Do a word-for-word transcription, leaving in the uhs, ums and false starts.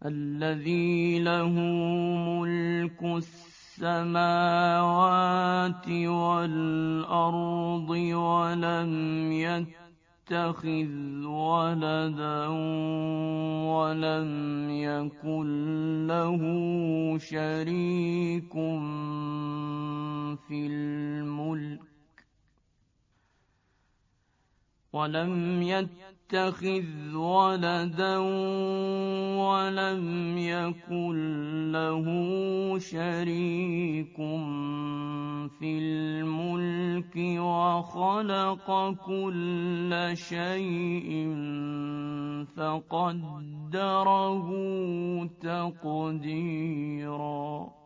الذي له ملك السماوات والأرض ولم يتخذ ولدا ولم يكن له شريك في الملك ولم يتخذ ولدا ولم يكن له شريك في الملك وخلق كل شيء فقدره تقديرا.